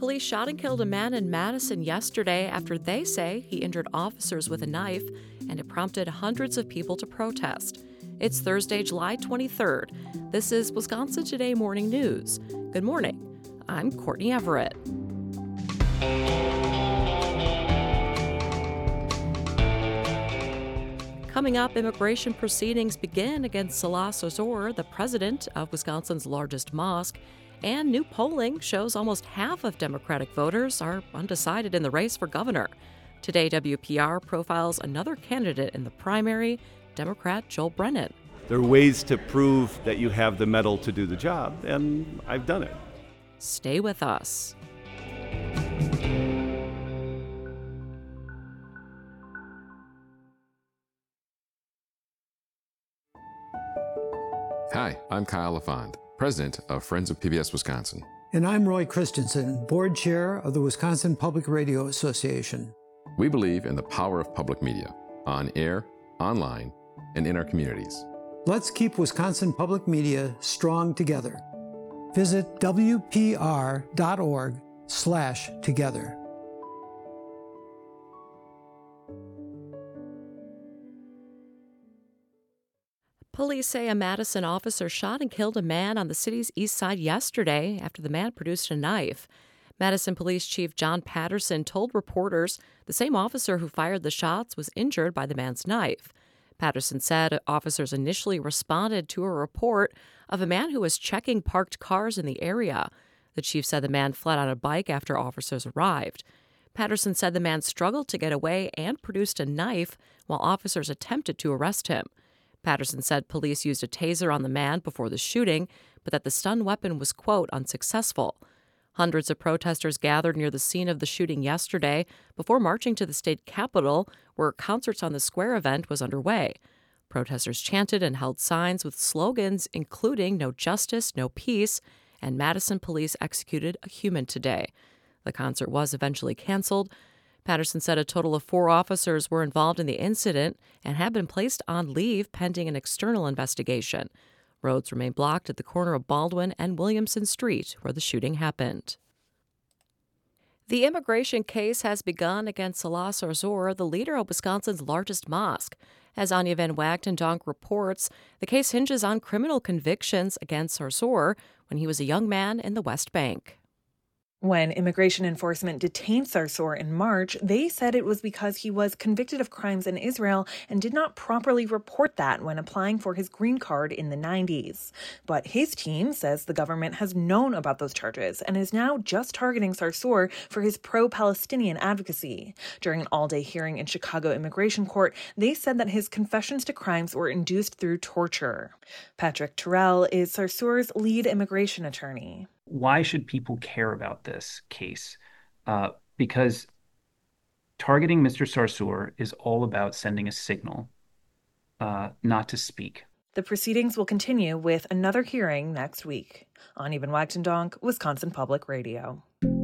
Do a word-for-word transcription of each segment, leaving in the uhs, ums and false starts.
Police shot and killed a man in Madison yesterday after they say he injured officers with a knife, and it prompted hundreds of people to protest. It's Thursday, July twenty-third. This is Wisconsin Today Morning News. Good morning. I'm Courtney Everett. Coming up, immigration proceedings begin against Salah Sarsour, the president of Wisconsin's largest mosque, and new polling shows almost half of Democratic voters are undecided in the race for governor. Today, W P R profiles another candidate in the primary, Democrat Joel Brennan. There are ways to prove that you have the mettle to do the job, and I've done it. Stay with us. Hi, I'm Kyle LaFond, president of Friends of P B S Wisconsin. And I'm Roy Christensen, board chair of the Wisconsin Public Radio Association. We believe in the power of public media, on air, online, and in our communities. Let's keep Wisconsin public media strong together. Visit W P R dot org slash together. Police say a Madison officer shot and killed a man on the city's east side yesterday after the man produced a knife. Madison Police Chief John Patterson told reporters the same officer who fired the shots was injured by the man's knife. Patterson said officers initially responded to a report of a man who was checking parked cars in the area. The chief said the man fled on a bike after officers arrived. Patterson said the man struggled to get away and produced a knife while officers attempted to arrest him. Patterson said police used a taser on the man before the shooting, but that the stun weapon was, quote, unsuccessful. Hundreds of protesters gathered near the scene of the shooting yesterday before marching to the state capitol, where Concerts on the Square event was underway. Protesters chanted and held signs with slogans including "No Justice, No Peace," and "Madison Police Executed a Human Today." The concert was eventually canceled. Patterson said a total of four officers were involved in the incident and have been placed on leave pending an external investigation. Roads remain blocked at the corner of Baldwin and Williamson Street, where the shooting happened. The immigration case has begun against Salah Sarsour, the leader of Wisconsin's largest mosque. As Anya Van Wagtendonk reports, the case hinges on criminal convictions against Sarsour when he was a young man in the West Bank. When immigration enforcement detained Sarsour in March, they said it was because he was convicted of crimes in Israel and did not properly report that when applying for his green card in the nineties. But his team says the government has known about those charges and is now just targeting Sarsour for his pro-Palestinian advocacy. During an all-day hearing in Chicago Immigration Court, they said that his confessions to crimes were induced through torture. Patrick Terrell is Sarsour's lead immigration attorney. Why should people care about this case? Uh, because targeting Mister Sarsour is all about sending a signal uh, not to speak. The proceedings will continue with another hearing next week. Anya Van Wagtendonk, Wisconsin Public Radio.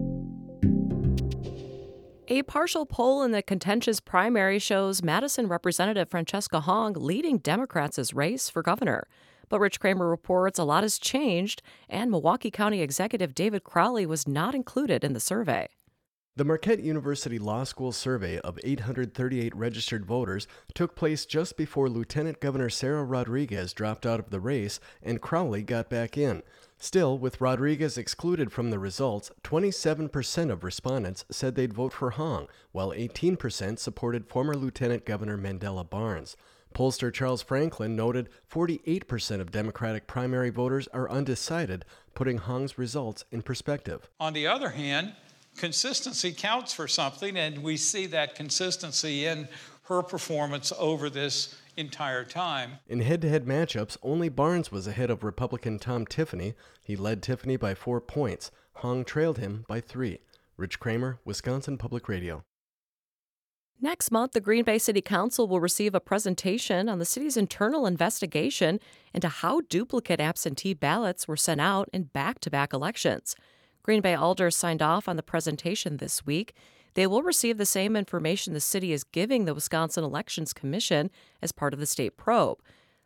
A partial poll in the contentious primary shows Madison Representative Francesca Hong leading Democrats' race for governor. But Rich Kramer reports a lot has changed, and Milwaukee County Executive David Crowley was not included in the survey. The Marquette University Law School survey of eight hundred thirty-eight registered voters took place just before Lieutenant Governor Sarah Rodriguez dropped out of the race and Crowley got back in. Still, with Rodriguez excluded from the results, twenty-seven percent of respondents said they'd vote for Hong, while eighteen percent supported former Lieutenant Governor Mandela Barnes. Pollster Charles Franklin noted forty-eight percent of Democratic primary voters are undecided, putting Hong's results in perspective. On the other hand, consistency counts for something, and we see that consistency in her performance over this entire time. In head-to-head matchups, only Barnes was ahead of Republican Tom Tiffany. He led Tiffany by four points. Hong trailed him by three. Rich Kramer, Wisconsin Public Radio. Next month, the Green Bay City Council will receive a presentation on the city's internal investigation into how duplicate absentee ballots were sent out in back-to-back elections. Green Bay alders signed off on the presentation this week. They will receive the same information the city is giving the Wisconsin Elections Commission as part of the state probe.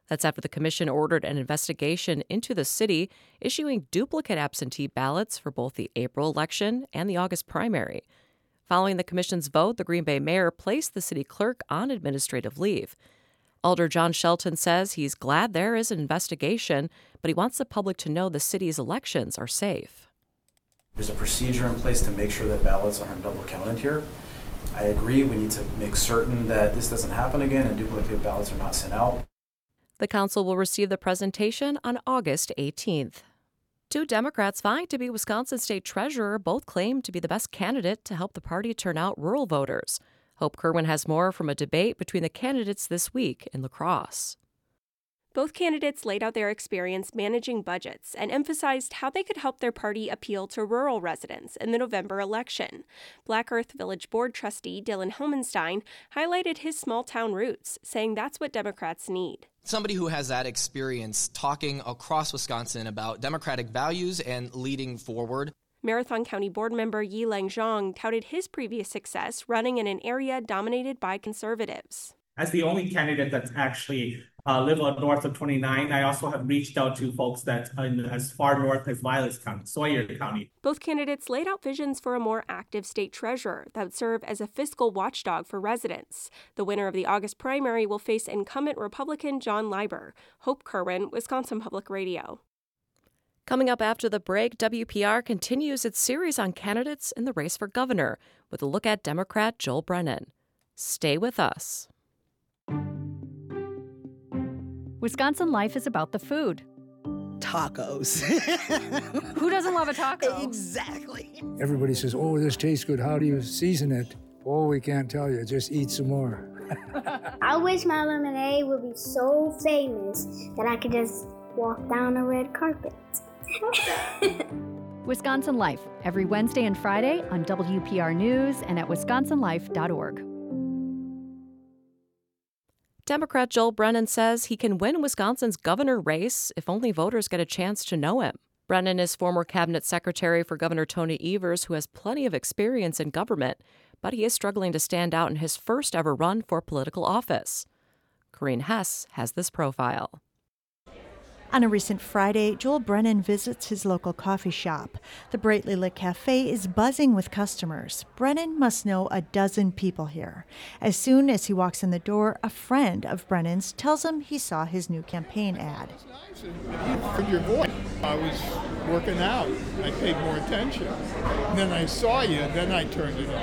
That's after the commission ordered an investigation into the city, issuing duplicate absentee ballots for both the April election and the August primary. Following the commission's vote, the Green Bay mayor placed the city clerk on administrative leave. Alder John Shelton says he's glad there is an investigation, but he wants the public to know the city's elections are safe. There's a procedure in place to make sure that ballots aren't double counted here. I agree we need to make certain that this doesn't happen again and duplicate ballots are not sent out. The council will receive the presentation on August eighteenth. Two Democrats vying to be Wisconsin state treasurer both claim to be the best candidate to help the party turn out rural voters. Hope Kerwin has more from a debate between the candidates this week in La Crosse. Both candidates laid out their experience managing budgets and emphasized how they could help their party appeal to rural residents in the November election. Black Earth Village Board trustee Dylan Homenstein highlighted his small-town roots, saying that's what Democrats need. Somebody who has that experience talking across Wisconsin about democratic values and leading forward. Marathon County Board member Yi Lang Zhang touted his previous success running in an area dominated by conservatives. As the only candidate that's actually uh, live on north of twenty-nine, I also have reached out to folks that are in, as far north as Vilas County, Sawyer County. Both candidates laid out visions for a more active state treasurer that would serve as a fiscal watchdog for residents. The winner of the August primary will face incumbent Republican John Leiber. Hope Kerwin, Wisconsin Public Radio. Coming up after the break, W P R continues its series on candidates in the race for governor with a look at Democrat Joel Brennan. Stay with us. Wisconsin Life is about the food. Tacos. Who doesn't love a taco? Exactly. Everybody says, oh, this tastes good. How do you season it? Oh, we can't tell you. Just eat some more. I wish my lemonade would be so famous that I could just walk down a red carpet. Wisconsin Life, every Wednesday and Friday on W P R News and at wisconsin life dot org. Democrat Joel Brennan says he can win Wisconsin's governor race if only voters get a chance to know him. Brennan is former cabinet secretary for Governor Tony Evers, who has plenty of experience in government, but he is struggling to stand out in his first ever run for political office. Corrine Hess has this profile. On a recent Friday, Joel Brennan visits his local coffee shop. The brightly lit cafe is buzzing with customers. Brennan must know a dozen people here. As soon as he walks in the door, a friend of Brennan's tells him he saw his new campaign ad. From your voice, I was working out. I paid more attention. And then I saw you, and then I turned it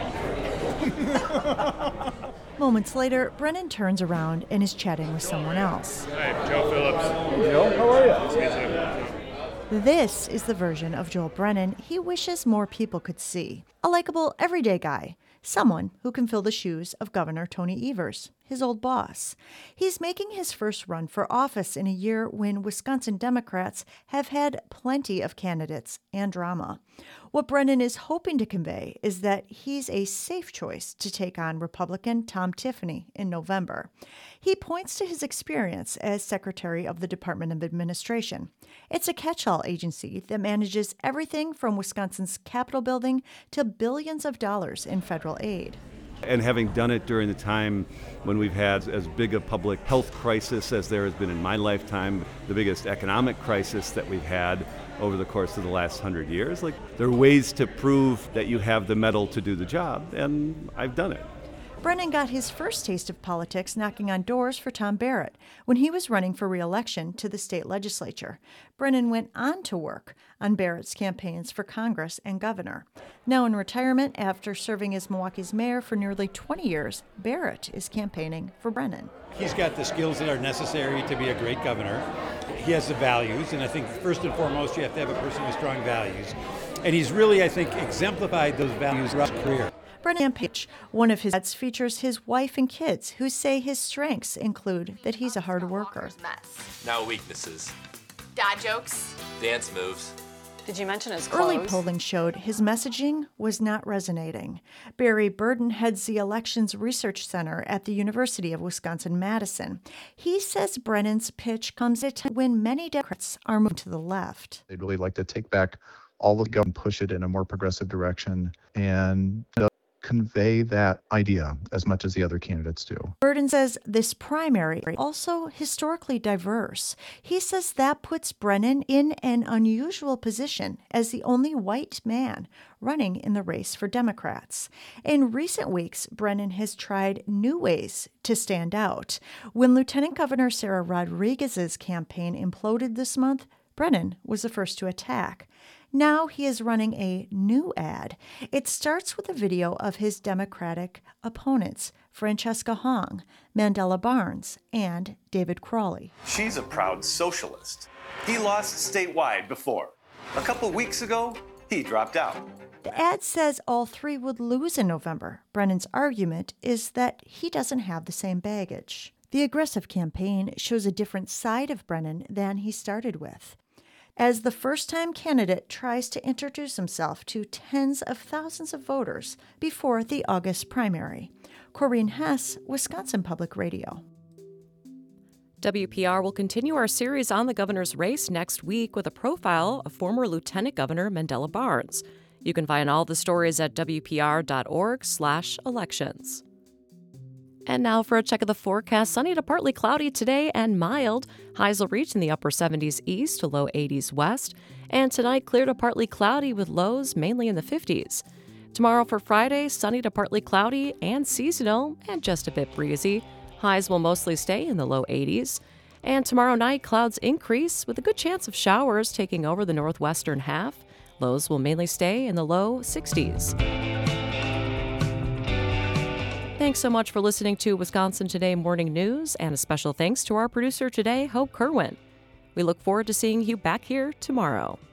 off. Moments later, Brennan turns around and is chatting with someone else. Hi, Joe Phillips. Hey, Joe, how are you? This is the version of Joel Brennan he wishes more people could see. A likable, everyday guy. Someone who can fill the shoes of Governor Tony Evers, his old boss. He's making his first run for office in a year when Wisconsin Democrats have had plenty of candidates and drama. What Brennan is hoping to convey is that he's a safe choice to take on Republican Tom Tiffany in November. He points to his experience as Secretary of the Department of Administration. It's a catch-all agency that manages everything from Wisconsin's Capitol building to billions of dollars in federal aid. And having done it during the time when we've had as big a public health crisis as there has been in my lifetime, the biggest economic crisis that we've had over the course of the last hundred years, like there are ways to prove that you have the mettle to do the job, and I've done it. Brennan got his first taste of politics knocking on doors for Tom Barrett when he was running for re-election to the state legislature. Brennan went on to work on Barrett's campaigns for Congress and governor. Now in retirement, after serving as Milwaukee's mayor for nearly twenty years, Barrett is campaigning for Brennan. He's got the skills that are necessary to be a great governor. He has the values, and I think first and foremost, you have to have a person with strong values. And he's really, I think, exemplified those values throughout his career. Brennan page, one of his ads features his wife and kids, who say his strengths include that he's a hard worker. No weaknesses. Dad jokes. Dance moves. Did you mention his clothes? Early polling showed his messaging was not resonating. Barry Burden heads the Elections Research Center at the University of Wisconsin-Madison. He says Brennan's pitch comes at a time when many Democrats are moving to the left. They'd really like to take back all of the government and push it in a more progressive direction and you know, convey that idea as much as the other candidates do. Burden says this primary also historically diverse. He says that puts Brennan in an unusual position as the only white man running in the race for Democrats. In recent weeks, Brennan has tried new ways to stand out. When Lieutenant Governor Sarah Rodriguez's campaign imploded this month, Brennan was the first to attack. Now he is running a new ad. It starts with a video of his Democratic opponents, Francesca Hong, Mandela Barnes, and David Crowley. She's a proud socialist. He lost statewide before. A couple weeks ago, he dropped out. The ad says all three would lose in November. Brennan's argument is that he doesn't have the same baggage. The aggressive campaign shows a different side of Brennan than he started with. As the first-time candidate tries to introduce himself to tens of thousands of voters before the August primary. Corinne Hess, Wisconsin Public Radio. W P R will continue our series on the governor's race next week with a profile of former Lieutenant Governor Mandela Barnes. You can find all the stories at W P R dot org slash elections. And now for a check of the forecast. Sunny to partly cloudy today and mild. Highs will reach in the upper seventies east to low eighties west. And tonight, clear to partly cloudy with lows mainly in the fifties. Tomorrow for Friday, sunny to partly cloudy and seasonal and just a bit breezy. Highs will mostly stay in the low eighties. And tomorrow night, clouds increase with a good chance of showers taking over the northwestern half. Lows will mainly stay in the low sixties. Thanks so much for listening to Wisconsin Today Morning News, and a special thanks to our producer today, Hope Kerwin. We look forward to seeing you back here tomorrow.